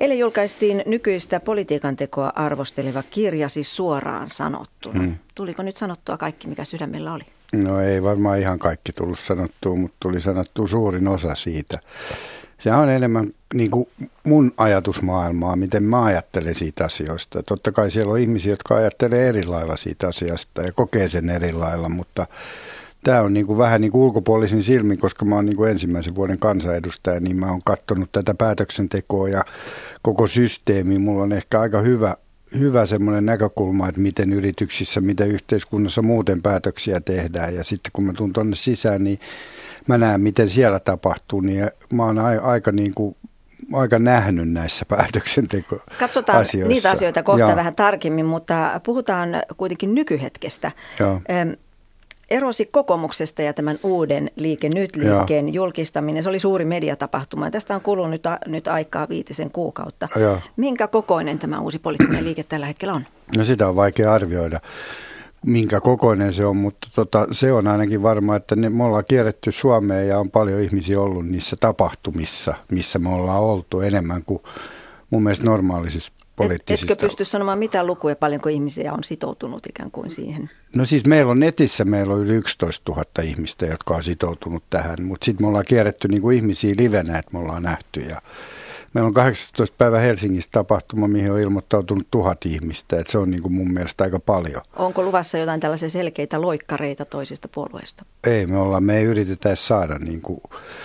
Eilen julkaistiin nykyistä politiikan tekoa arvosteleva kirja, siis Suoraan sanottuna. Tuliko nyt sanottua kaikki, mikä sydämellä oli? No ei varmaan ihan kaikki tullut sanottua, mutta tuli sanottua suurin osa siitä. Se on enemmän niin kuin mun ajatusmaailmaa, miten mä ajattelen siitä asioista. Totta kai siellä on ihmisiä, jotka ajattelee eri lailla siitä asiasta ja kokee sen eri lailla, mutta tämä on niin kuin vähän niin kuin ulkopuolisin silmin, koska mä oon niin kuin ensimmäisen vuoden kansanedustaja, niin mä oon katsonut tätä päätöksentekoa ja koko systeemiä. Mulla on ehkä aika hyvä semmoinen näkökulma, että miten yrityksissä, miten yhteiskunnassa muuten päätöksiä tehdään. Ja sitten kun mä tuun tuonne sisään, niin mä näen, miten siellä tapahtuu. Niin mä oon aika nähnyt näissä päätöksentekoasioissa. Katsotaan niitä asioita kohta vähän tarkemmin, mutta puhutaan kuitenkin nykyhetkestä. Erosi kokoomuksesta ja tämän uuden Liike Nyt-liikkeen julkistaminen, se oli suuri mediatapahtuma. Tästä on kulunut nyt aikaa 5 kuukautta. Minkä kokoinen tämä uusi poliittinen liike tällä hetkellä on? No sitä on vaikea arvioida, minkä kokoinen se on, mutta se on ainakin varma, että me ollaan kierretty Suomeen ja on paljon ihmisiä ollut niissä tapahtumissa, missä me ollaan oltu enemmän kuin mun mielestä normaalisissa poliittisista. Etkö pysty sanomaan mitä lukuja, paljonko ihmisiä on sitoutunut ikään kuin siihen? No siis meillä on yli 11 000 ihmistä, jotka on sitoutunut tähän, mutta sitten me ollaan kierretty niin kuin ihmisiä livenä, että me ollaan nähty. Ja meillä on 18. päivä Helsingissä tapahtuma, mihin on ilmoittautunut 1000 ihmistä, että se on niin kuin mun mielestä aika paljon. Onko luvassa jotain tällaisia selkeitä loikkareita toisista puolueista? Me ei yritetä edes saada niin kuin,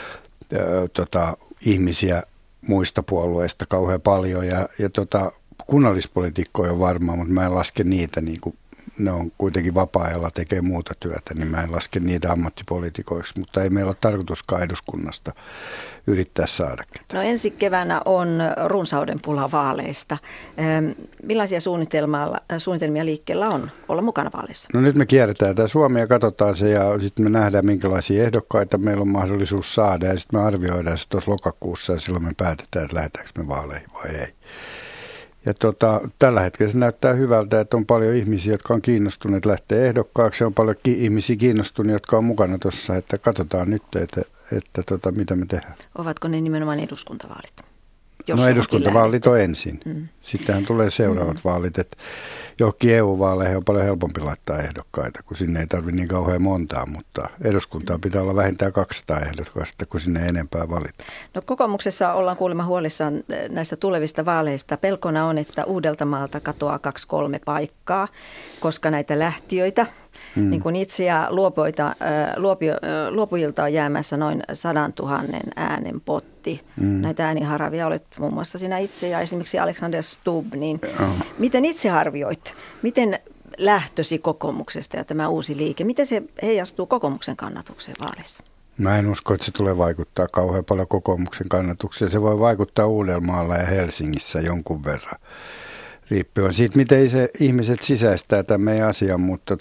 ihmisiä muista puolueista kauhean paljon ja kunnallispolitiikkoja on varmaan, mutta mä en laske niitä, niin kuin ne on kuitenkin vapaa-ajalla tekee muuta työtä, niin mä en laske niitä ammattipoliitikoiksi, mutta ei meillä ole tarkoituskaan eduskunnasta yrittää saada ketään. No ensi keväänä on runsauden pula vaaleista. Millaisia suunnitelmia liikkeellä on olla mukana vaaleissa? No nyt me kierretään tämä Suomi ja katsotaan se ja sitten me nähdään minkälaisia ehdokkaita meillä on mahdollisuus saada ja sitten me arvioidaan se tuossa lokakuussa ja silloin me päätetään, että lähdetäänkö me vaaleihin vai ei. Ja tällä hetkellä se näyttää hyvältä, että on paljon ihmisiä, jotka on kiinnostuneet lähteä ehdokkaaksi. On paljon ihmisiä kiinnostuneet, jotka on mukana tuossa, että katsotaan nyt, että mitä me tehdään. Ovatko ne nimenomaan eduskuntavaalit? No eduskuntavaalit on ensin. Sittenhän tulee seuraavat vaalit, että johonkin EU-vaaleihin on paljon helpompi laittaa ehdokkaita, kun sinne ei tarvitse niin kauhean montaa, mutta eduskuntaa pitää olla vähintään 200 ehdokkaista, kun sinne ei enempää valita. No kokoomuksessa ollaan kuulemma huolissaan näistä tulevista vaaleista. Pelkona on, että Uudeltamaalta katoaa 2-3 paikkaa, koska näitä lähtiöitä, niin kuin itse ja luopujilta on jäämässä noin 100 000 äänen potti. Näitä ääniharavia olet muun muassa sinä itse ja esimerkiksi Alexander Stubb. Niin miten itse arvioit? Miten lähtösi kokoomuksesta ja tämä uusi liike, miten se heijastuu kokoomuksen kannatukseen vaaleissa? Mä en usko, että se tulee vaikuttaa kauhean paljon kokoomuksen kannatukseen. Se voi vaikuttaa Uudellamaalla ja Helsingissä jonkun verran. Riippuen siitä, miten se ihmiset sisäistää tämän meidän asian, mutta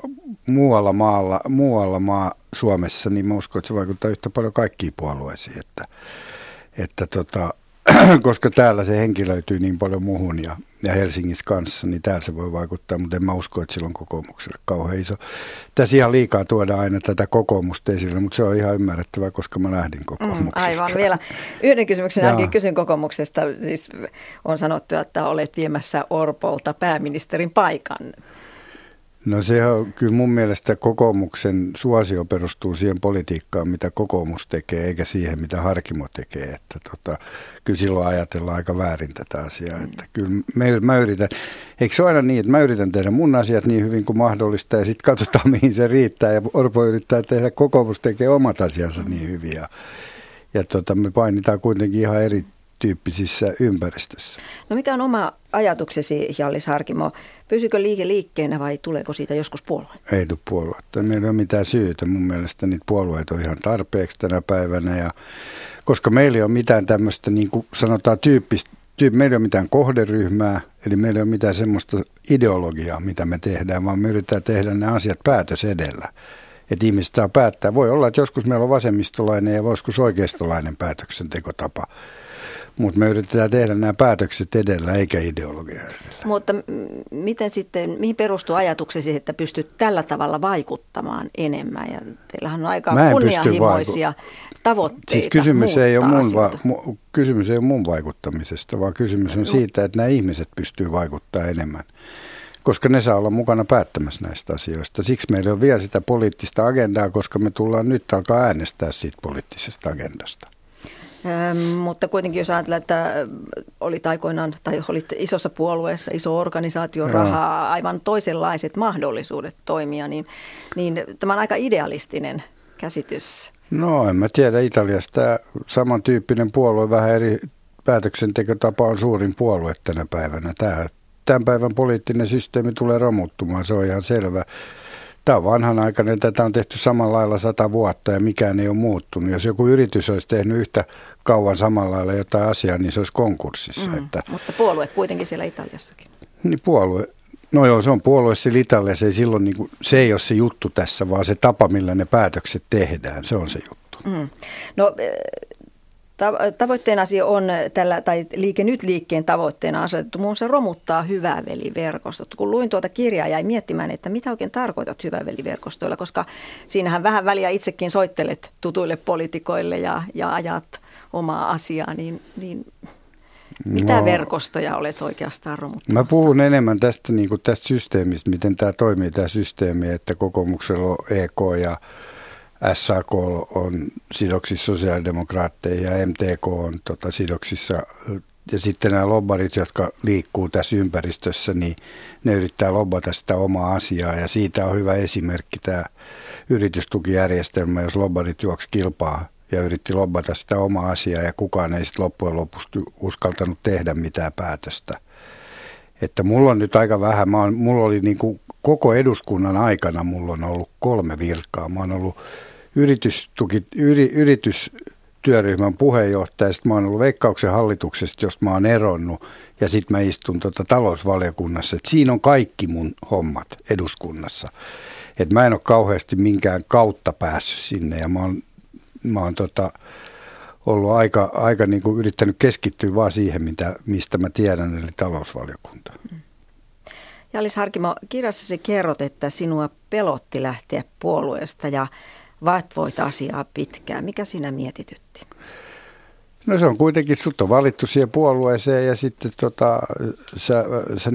muualla Suomessa, niin mä uskon, että se vaikuttaa yhtä paljon kaikkiin puolueisiin, koska täällä se henkilöityy niin paljon muuhun ja Helsingissä kanssa, niin täällä se voi vaikuttaa, mutta en mä usko, että sillä on kokoomukselle kauhean iso. Tässä ihan liikaa tuoda aina tätä kokoomusta esille, mutta se on ihan ymmärrettävää, koska mä lähdin kokoomuksesta. Aivan, vielä yhden kysymyksen ainakin kysyn kokoomuksesta. Siis on sanottu, että olet viemässä Orpolta pääministerin paikan. No se on kyllä mun mielestä kokoomuksen suosio perustuu siihen politiikkaan, mitä kokoomus tekee, eikä siihen, mitä Harkimo tekee. Että kyllä silloin ajatellaan aika väärin tätä asiaa. Että kyllä mä yritän, eikö se ole aina niin, että mä yritän tehdä mun asiat niin hyvin kuin mahdollista ja sitten katsotaan, mihin se riittää. Ja Orpo yrittää tehdä, kokoomus tekee omat asiansa niin hyvin. Ja me painitaan kuitenkin ihan erityyppisissä ympäristössä. No mikä on oma ajatuksesi, Hjallis Harkimo? Pysykö liike liikkeenä vai tuleeko siitä joskus puolue? Ei tule puoluetta. Meillä ei ole mitään syytä. Mun mielestä niitä puolueita on ihan tarpeeksi tänä päivänä. Ja koska meillä ei ole mitään tämmöistä, niin kuin sanotaan, meillä ei ole mitään kohderyhmää, eli meillä ei ole mitään semmoista ideologiaa, mitä me tehdään, vaan me yritetään tehdä ne asiat päätös edellä. Että ihmiset saa päättää. Voi olla, että joskus meillä on vasemmistolainen ja joskus oikeistolainen päätöksentekotapa. Mutta me yritetään tehdä nämä päätökset edellä eikä ideologia edellä. Mutta miten sitten, mihin perustuu ajatuksesi, että pystyt tällä tavalla vaikuttamaan enemmän? Ja teillähän on aika kunnianhimoisia tavoitteita. Siis kysymys ei ole mun vaikuttamisesta, vaan kysymys on siitä, että nämä ihmiset pystyy vaikuttamaan enemmän. Koska ne saa olla mukana päättämässä näistä asioista. Siksi meillä on vielä sitä poliittista agendaa, koska me tullaan nyt alkaa äänestää siitä poliittisesta agendasta. Mutta kuitenkin jos ajatellaan, että olit aikoinaan tai olit isossa puolueessa, iso organisaatio, rahaa, aivan toisenlaiset mahdollisuudet toimia, niin tämä on aika idealistinen käsitys. No en mä tiedä, Italiassa tämä samantyyppinen puolue, vähän eri päätöksentekotapa on suurin puolue tänä päivänä. Tämän päivän poliittinen systeemi tulee romuttumaan, se on ihan selvä. Tämä on vanhanaikainen, tätä on tehty samalla lailla 100 vuotta ja mikään ei ole muuttunut. Jos joku yritys olisi tehnyt yhtä kauan samalla lailla jotain asiaa, niin se olisi konkurssissa. Mutta puolue kuitenkin siellä Italiassakin. Niin puolue. No joo, se on puolue siellä Italiassa, se ei ole se juttu tässä, vaan se tapa, millä ne päätökset tehdään, se on se juttu. No tavoitteena on tällä, tai Liike Nyt-liikkeen tavoitteena asetettu muun muassa romuttaa hyvä veli-verkostot. Kun luin tuota kirjaa, jäin miettimään, että mitä oikein tarkoitat hyvä veli-verkostoilla, koska siinähän vähän väliä itsekin soittelet tutuille poliitikoille ja ajat omaa asiaa, niin mitä verkostoja olet oikeastaan romuttamassa? Mä puhun enemmän tästä, tästä systeemistä, miten tämä toimii tämä systeemi, että kokoomuksella on EK ja SAK on sidoksissa sosiaalidemokraatteihin ja MTK on sidoksissa. Ja sitten nämä lobbarit, jotka liikkuu tässä ympäristössä, niin ne yrittää lobbata sitä omaa asiaa. Ja siitä on hyvä esimerkki tämä yritystukijärjestelmä, jos lobbarit juoksi kilpaa ja yritti lobbata sitä omaa asiaa ja kukaan ei sitten loppujen lopuksi uskaltanut tehdä mitään päätöstä. Että mulla on nyt aika vähän, mulla oli koko eduskunnan aikana mulla on ollut 3 virkaa. Mä oon ollut yritystyöryhmän puheenjohtaja, sitten mä oon ollut Veikkauksen hallituksesta, josta mä oon eronnut, ja sitten mä istun talousvaliokunnassa. Et siinä on kaikki mun hommat eduskunnassa. Et mä en ole kauheasti minkään kautta päässyt sinne, ja mä oon ollut aika yrittänyt keskittyä vaan siihen, mistä mä tiedän, eli talousvaliokunta. Jallis Harkimo, kirjassasi kerrot, että sinua pelotti lähteä puolueesta ja vatvoit asiaa pitkään. Mikä sinä mietitytti? No se on kuitenkin, sut on valittu siihen puolueeseen ja sitten sä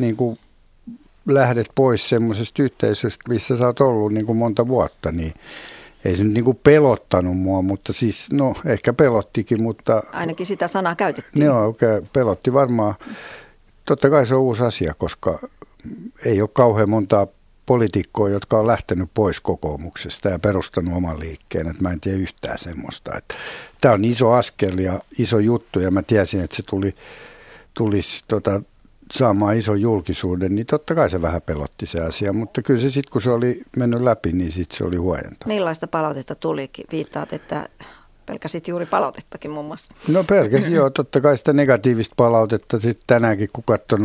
lähdet pois semmoisesta yhteisöstä, missä sä oot ollut monta vuotta, niin ei se nyt pelottanut mua, mutta siis ehkä pelottikin, mutta... Ainakin sitä sanaa käytettiin. Joo, pelotti varmaan. Totta kai se on uusi asia, koska ei ole kauhean montaa poliitikkoa, jotka on lähtenyt pois kokoomuksesta ja perustanut oman liikkeen. Että mä en tiedä yhtään semmoista. Tämä on iso askel ja iso juttu ja mä tiesin, että se tulisi saamaan ison julkisuuden, niin totta kai se vähän pelotti se asia. Mutta kyllä se sitten, kun se oli mennyt läpi, niin sitten se oli huojentava. Millaista palautetta tulikin? Viittaat, että pelkäsit juuri palautettakin muun muassa. No pelkäsin, joo. Totta kai sitä negatiivista palautetta. Sitten tänäänkin, kun katson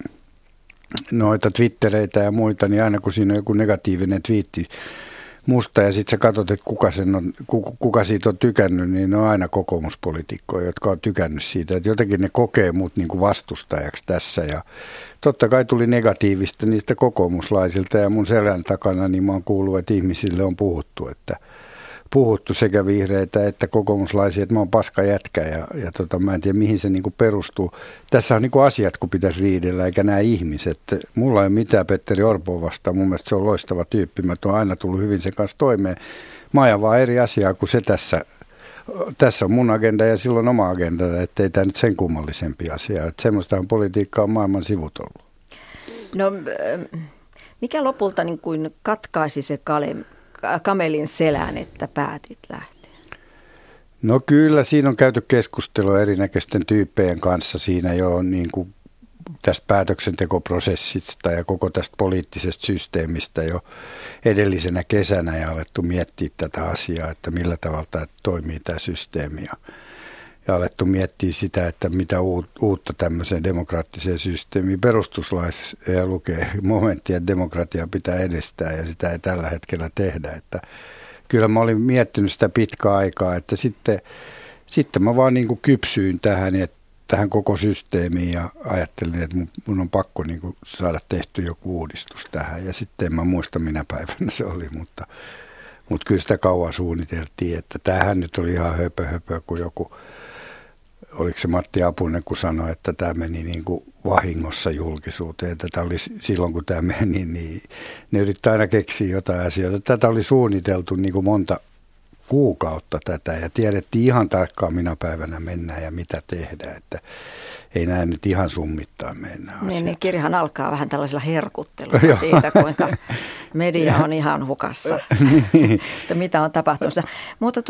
noita twittereitä ja muita, niin aina kun siinä on joku negatiivinen twiitti musta ja sitten sä katsot, että kuka siitä on tykännyt, niin ne on aina kokoomuspoliitikkoja, jotka on tykännyt siitä. Että jotenkin ne kokee mut vastustajaksi tässä ja totta kai tuli negatiivista niistä kokoomuslaisilta ja mun selän takana niin mä oon kuullut, että ihmisille on puhuttu sekä vihreitä että kokoomuslaisia, että mä oon paska jätkä ja mä en tiedä mihin se perustuu. Tässä on asiat, kun pitäisi riidellä, eikä nämä ihmiset. Mulla ei ole mitään Petteri Orpoa vastaan, mun mielestä se on loistava tyyppi, mä oon aina tullut hyvin sen kanssa toimeen. Mä ajan vaan eri asiaa kuin se tässä on mun agenda ja silloin oma agenda, ettei tämä nyt sen kummallisempi asia. Että semmoistahan politiikka on maailman sivut ollut. No mikä lopulta katkaisi se kamelin selän, että päätit lähteä? No kyllä, siinä on käyty keskustelua erinäköisten tyyppien kanssa siinä jo tästä päätöksentekoprosessista ja koko tästä poliittisesta systeemistä jo edellisenä kesänä ja alettu miettiä tätä asiaa, että millä tavalla tämä toimii tämä systeemi ja alettu miettiä sitä, että mitä uutta tämmöiseen demokraattiseen systeemiin perustuslaissa ja lukee momenttia, että demokratia pitää edistää ja sitä ei tällä hetkellä tehdä. Että kyllä mä olin miettinyt sitä pitkää aikaa, että sitten mä vaan kypsyin tähän, että tähän koko systeemiin ja ajattelin, että mun on pakko niin kuin saada tehty joku uudistus tähän. Ja sitten en mä muista minä päivänä se oli, mutta kyllä sitä kauan suunniteltiin, että tämähän nyt oli ihan höpö, kun joku, oliko se Matti Apunen, kun sanoi, että tämä meni niin kuin vahingossa julkisuuteen. Tätä oli silloin, kun tämä meni, niin ne yrittää aina keksiä jotain asioita. Tätä oli suunniteltu niin kuin monta kuukautta tätä ja tiedettiin ihan tarkkaan, minä päivänä mennään ja mitä tehdään, että ei näin nyt ihan summittaa mennä asiat. Niin kirjahan alkaa vähän tällaisella herkuttelulla siitä, kuinka media on ihan hukassa, että mitä on tapahtunut. Mutta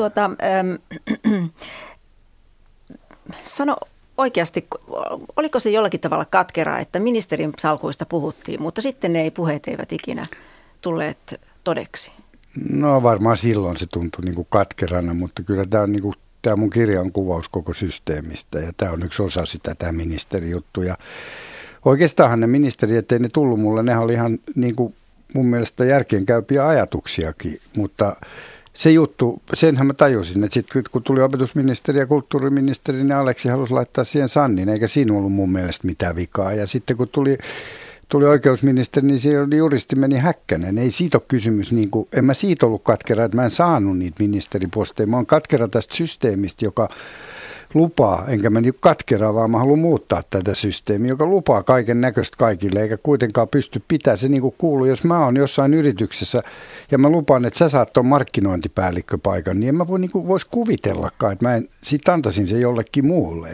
sano oikeasti, oliko se jollakin tavalla katkeraa, että ministerin salkuista puhuttiin, mutta sitten puheet eivät ikinä tulleet todeksi? No varmaan silloin se tuntui niin kuin katkerana, mutta kyllä tämä on niin kuin, tämä mun kirja on kuvaus koko systeemistä ja tämä on yksi osa sitä, tämä ministerijuttu. Ja oikeastaanhan ne ministeri, ettei ne tullut mulle, nehän oli ihan niin kuin mun mielestä järkeenkäypiä ajatuksiakin, mutta se juttu, senhän mä tajusin, että sitten kun tuli opetusministeri ja kulttuuriministeri, niin Aleksi halusi laittaa siihen Sannin, eikä siinä ollut mun mielestä mitään vikaa. Ja sitten kun tuli oikeusministeri, niin siellä oli juristi meni Häkkänen. Ei siitä ole kysymys, niin kuin, en mä siitä ollut katkera, että mä en saanut niitä ministeriposteja. Mä oon katkera tästä systeemistä, joka lupaa, enkä mä niin katkera, vaan mä haluan muuttaa tätä systeemiä, joka lupaa kaiken näköistä kaikille, eikä kuitenkaan pysty pitämään se niin kuin kuuluu. Jos mä oon jossain yrityksessä ja mä lupaan, että sä saat ton markkinointipäällikköpaikan, niin en mä vois kuvitellakaan, että mä sit antaisin se jollekin muulle.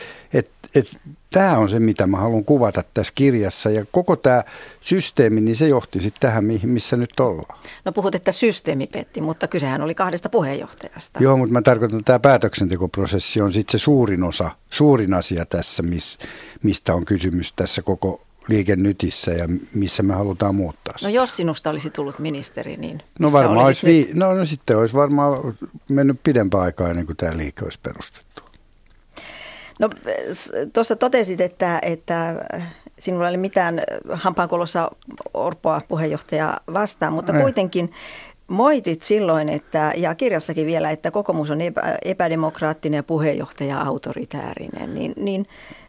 Tämä on se, mitä mä haluan kuvata tässä kirjassa ja koko tämä systeemi, niin se johti sitten tähän, missä nyt ollaan. No puhut, että systeemi petti, mutta kysehän oli 2 puheenjohtajasta. Joo, mutta mä tarkoitan, että tämä päätöksentekoprosessi on sitten se suurin asia tässä, mistä on kysymys tässä koko Liike Nytissä ja missä me halutaan muuttaa sitä. No jos sinusta olisi tullut ministeri, niin no varmaan olisi sitten olisi varmaan mennyt pidempään aikaa ennen kuin tämä liike olisi perustettu. No tuossa totesit, että sinulla ei ole mitään hampaankolossa Orpoa puheenjohtajaa vastaan, mutta kuitenkin moitit silloin, ja kirjassakin vielä, että kokoomus on epädemokraattinen ja puheenjohtaja autoritäärinen. Niin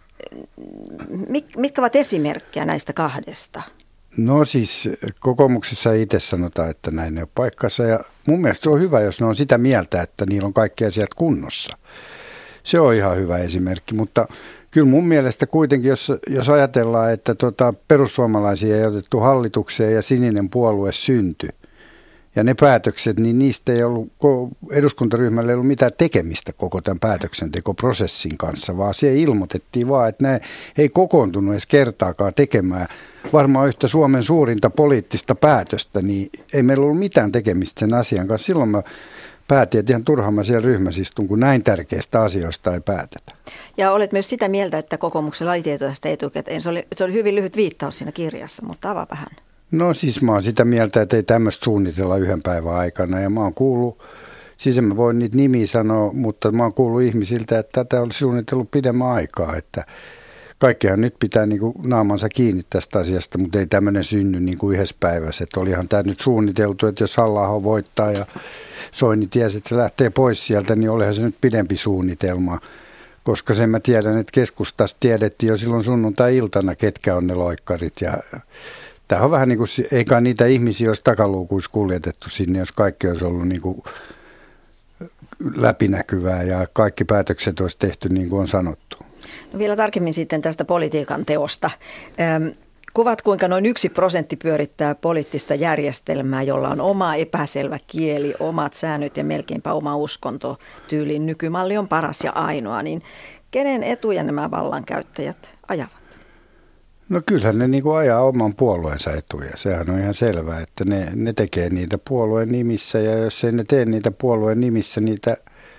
mitkä ovat esimerkkejä näistä 2? No siis kokoomuksessa itse sanotaan, että näin ei ole paikkansa ja mun mielestä se on hyvä, jos ne on sitä mieltä, että niillä on kaikki asiat kunnossa. Se on ihan hyvä esimerkki, mutta kyllä mun mielestä kuitenkin, jos ajatellaan, että perussuomalaisia ei otettu hallitukseen ja sininen puolue syntyi, ja ne päätökset, niin niistä ei ollut, eduskuntaryhmällä ei ollut mitään tekemistä koko tämän päätöksentekoprosessin kanssa, vaan se ilmoitettiin vaan, että ne ei kokoontunut edes kertaakaan tekemään varmaan yhtä Suomen suurinta poliittista päätöstä, niin ei meillä ollut mitään tekemistä sen asian kanssa. Silloin mä päätin, että ihan turhaan mä siellä ryhmässä istun, kun näin tärkeistä asioista ei päätetä. Ja olet myös sitä mieltä, että kokoomuksella oli tietoa tästä etukäteen. Se oli hyvin lyhyt viittaus siinä kirjassa, mutta avaa vähän. No siis mä oon sitä mieltä, että ei tämmöistä suunnitella yhden päivän aikana. Ja mä oon kuullut, siis en mä voi niitä nimiä sanoa, mutta mä oon kuullut ihmisiltä, että tätä olisi suunnitellut pidemmän aikaa. Että kaikkihan nyt pitää niin kuin naamansa kiinni tästä asiasta, mutta ei tämmöinen synny niin kuin yhdessä päivässä. Että olihan tämä nyt suunniteltu, että jos Halla-aho voittaa ja Soini tiesi, että se lähtee pois sieltä, niin olihan se nyt pidempi suunnitelma. Koska sen mä tiedän, että keskustassa tiedettiin jo silloin sunnuntai-iltana, ketkä on ne loikkarit. Ja tämä on vähän niin kuin, eikä niitä ihmisiä olisi takaluukuissa kuljetettu sinne, jos kaikki olisi ollut niin kuin läpinäkyvää ja kaikki päätökset olisi tehty niin kuin on sanottu. No vielä tarkemmin sitten tästä politiikan teosta. Kuvat, kuinka noin 1% pyörittää poliittista järjestelmää, jolla on oma epäselvä kieli, omat säännöt ja melkeinpä oma uskonto tyyliin. Nykymalli on paras ja ainoa, niin kenen etuja nämä vallankäyttäjät ajavat? No kyllähän ne niin kuin ajaa oman puolueensa etuja. Sehän on ihan selvää, että ne tekee niitä puolueen nimissä ja jos ei ne tee niitä puolueen nimissä niitä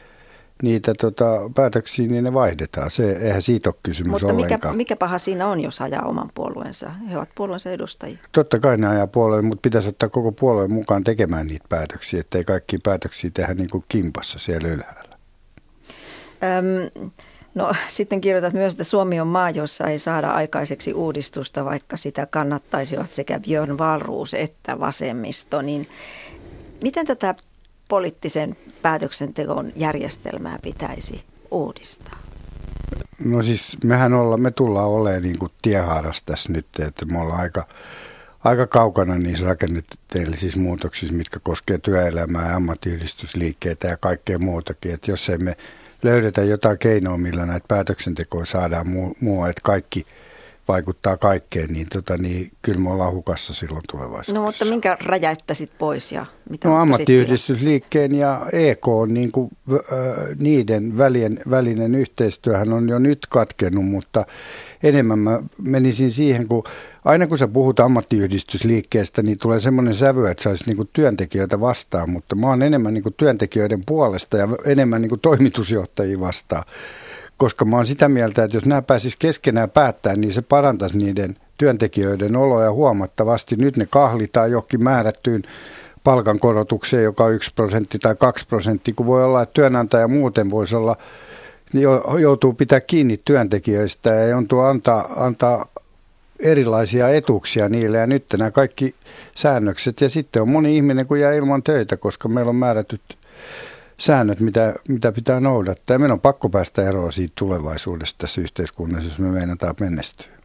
päätöksiä, niin ne vaihdetaan. Eihän siitä ole kysymys ollenkaan. Mutta mikä paha siinä on, jos ajaa oman puolueensa? He ovat puolueensa edustajia. Totta kai ne ajaa puolueen, mutta pitäisi ottaa koko puolueen mukaan tekemään niitä päätöksiä, ettei kaikkia päätöksiä tehdä niin kuin kimpassa siellä ylhäällä. No sitten kirjoitat myös, että Suomi on maa, jossa ei saada aikaiseksi uudistusta, vaikka sitä kannattaisivat sekä Björn Wahlroos että vasemmisto. Niin miten tätä poliittisen päätöksenteon järjestelmää pitäisi uudistaa? No siis me tullaan olemaan niin kuin tiehaarassa tässä nyt, että me ollaan aika kaukana niissä rakenteellisissa muutoksissa, mitkä koskee työelämää ja ammattiyhdistysliikkeitä ja kaikkea muutakin. Että jos emme löydetä jotain keinoa, millä näitä päätöksentekoja saadaan muu, että kaikki vaikuttaa kaikkeen, niin kyllä me ollaan hukassa silloin tulevaisuudessa. No mutta minkä räjäyttäisit pois ja mitä? No ammattiyhdistysliikkeen ja EK, niin kuin, niiden välinen yhteistyöhän on jo nyt katkennut, mutta enemmän mä menisin siihen, kun aina kun sä puhut ammattiyhdistysliikkeestä, niin tulee semmoinen sävy, että sä olisit niin kuin työntekijöitä vastaan, mutta mä oon enemmän niin kuin työntekijöiden puolesta ja enemmän niin kuin toimitusjohtajia vastaan. Koska mä oon sitä mieltä, että jos nämä pääsis keskenään päättämään, niin se parantaisi niiden työntekijöiden oloja huomattavasti. Nyt ne kahlitaan johonkin määrättyyn palkankorotukseen, joka on 1% tai 2%, kun voi olla, että työnantaja muuten voisi olla, niin joutuu pitää kiinni työntekijöistä ja joutuu antaa erilaisia etuuksia niille. Ja nyt nämä kaikki säännökset ja sitten on moni ihminen, kun jää ilman töitä, koska meillä on määrätyt säännöt, mitä pitää noudattaa. Ja meidän on pakko päästä eroon siitä tulevaisuudesta tässä yhteiskunnassa, jos me meinataan menestyä.